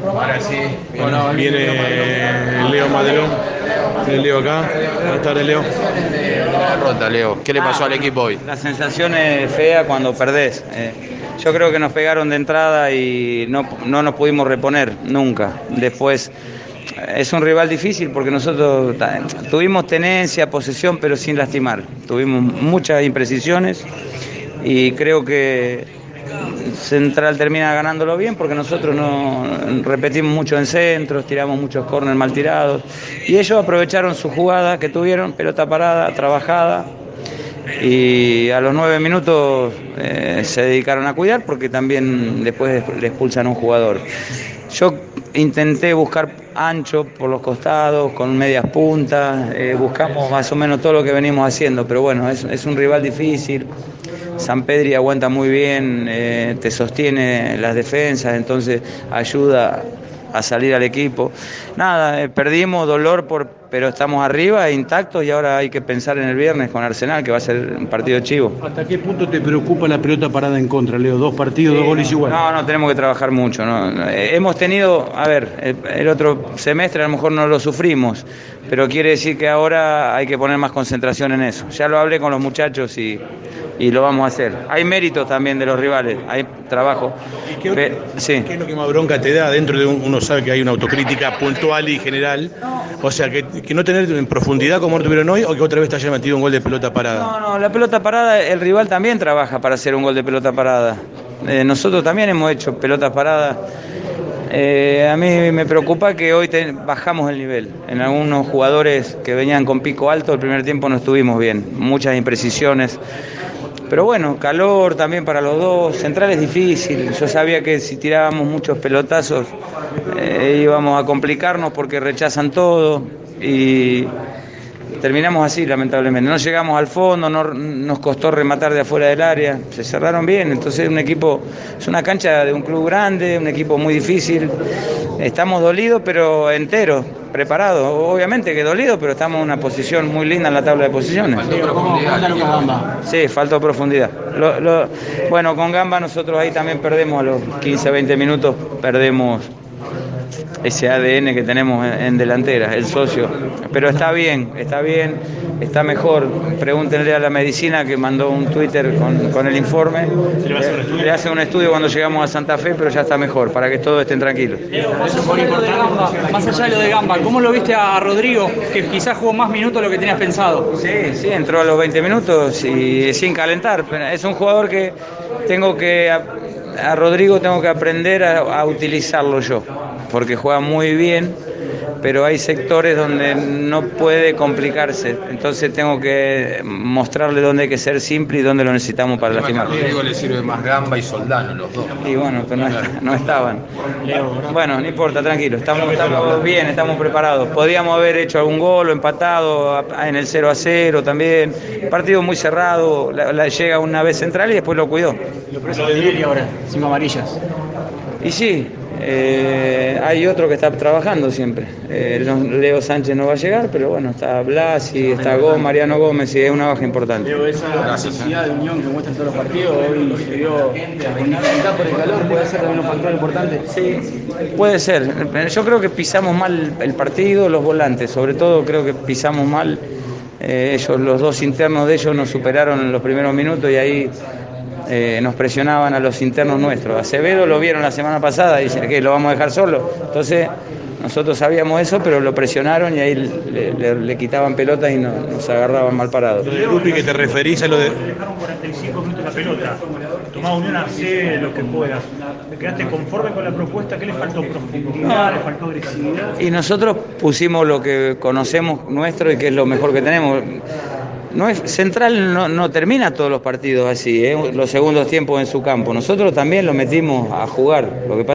Ahora sí. Viene Leo Madelón. El Leo acá. Buenas tardes, Leo. Derrota, Leo. ¿Qué le pasó al equipo hoy? La sensación es fea cuando perdés. Yo creo que nos pegaron de entrada y no nos pudimos reponer nunca. Después es un rival difícil porque nosotros tuvimos tenencia, posesión, pero sin lastimar. Tuvimos muchas imprecisiones y creo que Central termina ganándolo bien porque nosotros no repetimos mucho en centros, tiramos muchos córner mal tirados y ellos aprovecharon su jugada que tuvieron, pelota parada, trabajada, y a los 9 minutos se dedicaron a cuidar porque también después le expulsan a un jugador. Yo intenté buscar ancho por los costados, con medias puntas, buscamos más o menos todo lo que venimos haciendo, pero bueno, es un rival difícil. Sampedri aguanta muy bien, te sostiene las defensas, entonces ayuda a salir al equipo. Nada, perdimos, dolor, pero estamos arriba, intactos, y ahora hay que pensar en el viernes con Arsenal, que va a ser un partido chivo. ¿Hasta qué punto te preocupa la pelota parada en contra, Leo? 2 partidos, 2 goles igual. No, tenemos que trabajar mucho, ¿no? Hemos tenido, a ver, el otro semestre a lo mejor no lo sufrimos, pero quiere decir que ahora hay que poner más concentración en eso. Ya lo hablé con los muchachos y lo vamos a hacer. Hay méritos también de los rivales, hay trabajo. ¿Qué es lo que más bronca te da? Dentro de uno sabe que hay una autocrítica puntual y general, o sea, que no tener en profundidad como lo tuvieron hoy, o que otra vez te haya metido un gol de pelota parada. No, la pelota parada, el rival también trabaja para hacer un gol de pelota parada. Nosotros también hemos hecho pelotas paradas. A mí me preocupa que hoy bajamos el nivel. En algunos jugadores que venían con pico alto, el primer tiempo no estuvimos bien. Muchas imprecisiones. Pero bueno, calor también para los dos. Central es difícil. Yo sabía que si tirábamos muchos pelotazos íbamos a complicarnos porque rechazan todo. Y terminamos así, lamentablemente. No llegamos al fondo, nos costó rematar de afuera del área, se cerraron bien. Entonces es una cancha de un club grande, un equipo muy difícil. Estamos dolidos, pero enteros, preparados. Obviamente que dolidos, pero estamos en una posición muy linda en la tabla de posiciones. Sí, faltó profundidad. Bueno, con Gamba nosotros ahí también perdemos a los 15, 20 minutos, perdemos ese ADN que tenemos en delantera, el socio. Pero está bien, está mejor. Pregúntenle a la medicina que mandó un Twitter con el informe. Le hace un estudio cuando llegamos a Santa Fe, pero ya está mejor, para que todos estén tranquilos. Más allá de lo de Gamba, ¿cómo lo viste a Rodrigo, que quizás jugó más minutos de lo que tenías pensado? Sí, entró a los 20 minutos y sin calentar. Es un jugador que a Rodrigo tengo que aprender a utilizarlo yo, porque juega muy bien, pero hay sectores donde no puede complicarse, entonces tengo que mostrarle dónde hay que ser simple y dónde lo necesitamos para lastimar. A Rodrigo le sirve más Gamba y Soldano, los dos. Y bueno, pero no estaban. Bueno, no importa, tranquilo, estamos bien, estamos preparados. Podíamos haber hecho algún gol o empatado en el 0-0 también. Partido muy cerrado, llega una vez Central y después lo cuidó. Lo preso de Tinelli ahora, 5 amarillas. Y sí, hay otro que está trabajando siempre. Leo Sánchez no va a llegar, pero bueno, está Blasi, está Mariano Gómez, y es una baja importante. Leo, esa necesidad de unión que muestran todos los partidos, hoy se vio con dificultad por el calor, ¿puede ser también un factor importante? Sí, puede ser. Yo creo que pisamos mal el partido, los volantes, sobre todo creo que pisamos mal. Los dos internos de ellos nos superaron en los primeros minutos y ahí nos presionaban a los internos nuestros. Acevedo lo vieron la semana pasada y dicen que lo vamos a dejar solo. Entonces nosotros sabíamos eso, pero lo presionaron y ahí le quitaban pelotas y nos agarraban mal parados. Lo de Lupi, que te referís a lo de... Dejaron 45 minutos la pelota. Tomá unión, hacé lo que puedas. ¿Te quedaste conforme con la propuesta? ¿Qué le faltó? ¿Profundidad? ¿Le faltó agresividad? Y nosotros pusimos lo que conocemos nuestro y que es lo mejor que tenemos. Central no termina todos los partidos así, los segundos tiempos en su campo. Nosotros también lo metimos a jugar. Lo que pasa